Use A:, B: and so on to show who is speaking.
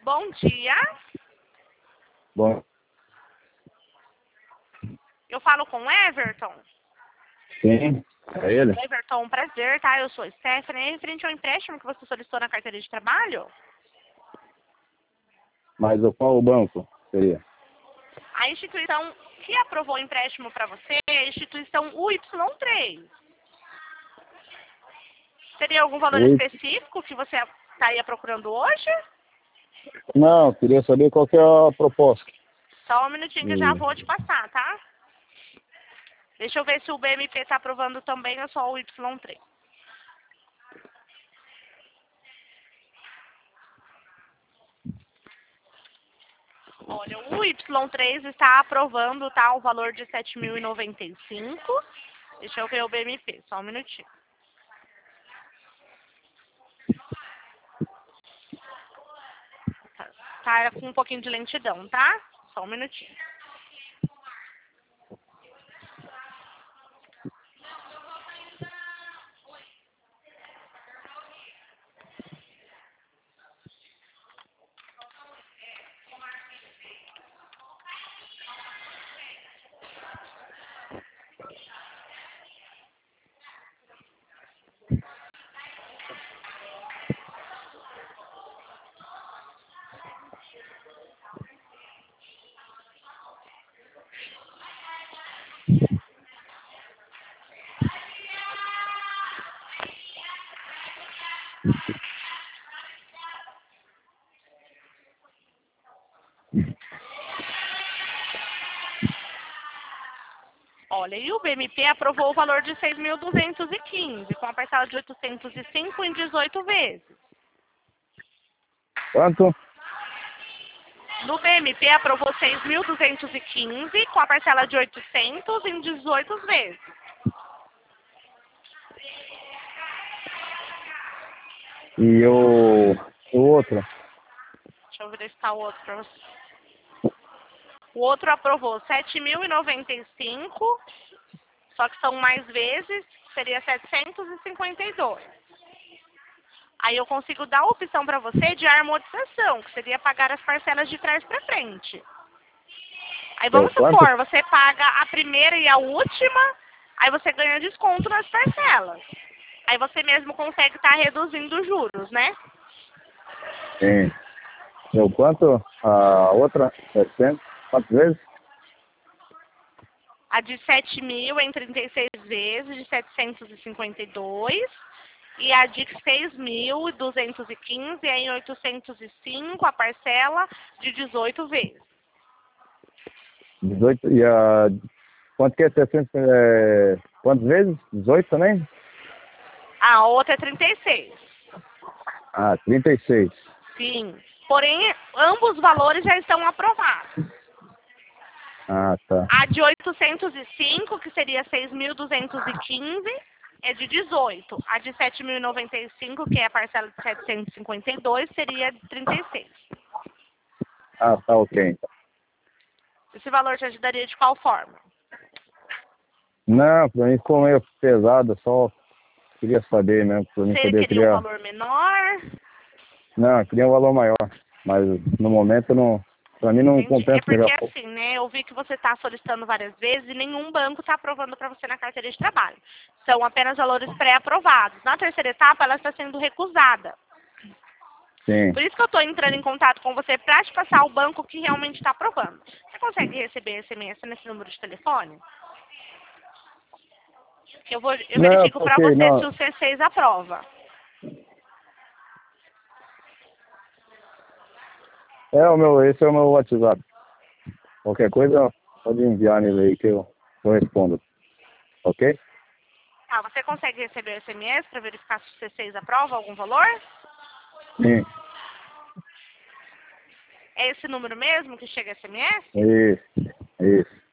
A: Bom dia.
B: Bom,
A: Eu falo com o Everton.
B: sim, é ele.
A: Everton, prazer, tá? Eu sou a Stephanie. É referente ao empréstimo que você solicitou na carteira de trabalho?
B: Mas qual o banco seria?
A: A instituição que aprovou o empréstimo para você é a instituição UY3. Seria algum valor
B: Oi?
A: específico que você estaria procurando hoje?
B: Não, queria saber qual que é a proposta.
A: Só um minutinho que eu já vou te passar, tá? Deixa eu ver se o BMP está aprovando também ou só o Y3. Olha, o Y3 está aprovando, tá, o valor de 7.095. Deixa eu ver o BMP, só um minutinho. Tá com um pouquinho de lentidão, tá? Só um minutinho. Olha, e o BMP aprovou o valor de 6.215, com a parcela de 805 em 18 vezes.
B: Quanto?
A: No BMP aprovou 6.215, com a parcela de 800 em 18 vezes.
B: E o outro?
A: Deixa eu ver se está o outro para você. O outro aprovou 7.095, só que são mais vezes, seria 752. Aí eu consigo dar a opção para você de amortização, que seria pagar as parcelas de trás para frente. Aí vamos
B: Quanto?
A: supor, você paga a primeira e a última, aí você ganha desconto nas parcelas. Aí você mesmo consegue estar reduzindo os juros, né?
B: Sim. Deu quanto? A outra? 700? Quantas vezes?
A: A de 7.000 em 36 vezes, de 752. E a de 6.215 é em 805, a parcela de 18 vezes.
B: 18. E a... Quanto que é 700? Quantas vezes? 18 também?
A: A outra é 36.
B: Ah, 36.
A: Sim. Porém, ambos os valores já estão aprovados.
B: Ah, tá.
A: A de 805, que seria 6.215, é de 18. A de 7.095, que é a parcela de 752, seria de 36.
B: Ah, tá ok, então.
A: Esse valor te ajudaria de qual forma?
B: Não, pra mim ficou meio pesado, só queria saber mesmo, pra mim
A: Você
B: poder
A: queria um
B: criar.
A: valor menor?
B: Não, eu queria um valor maior, mas no momento não, pra mim não
A: Entendi. É
B: compensa
A: porque
B: pegar.
A: assim, né? Eu vi que você está solicitando várias vezes e nenhum banco está aprovando para você na carteira de trabalho. São apenas valores pré-aprovados. Na terceira etapa, ela está sendo recusada.
B: Sim.
A: Por isso que eu estou entrando em contato com você para te passar o banco que realmente está aprovando. Você consegue receber SMS nesse número de telefone? Eu
B: Não,
A: verifico para
B: porque
A: você
B: não.
A: se o C6 aprova.
B: Esse é o meu WhatsApp. Qualquer coisa pode enviar nele aí que eu respondo. Ok?
A: Ah, você consegue receber o SMS para verificar se o C6 aprova algum valor?
B: Sim.
A: É esse número mesmo que chega SMS?
B: Isso. Isso.